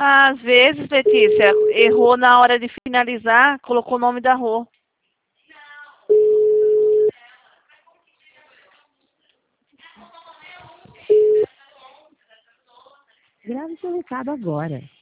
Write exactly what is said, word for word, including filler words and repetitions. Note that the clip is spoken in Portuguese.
Às vezes, Letícia, errou na hora de finalizar, colocou o nome da rua. Grave seu recado agora.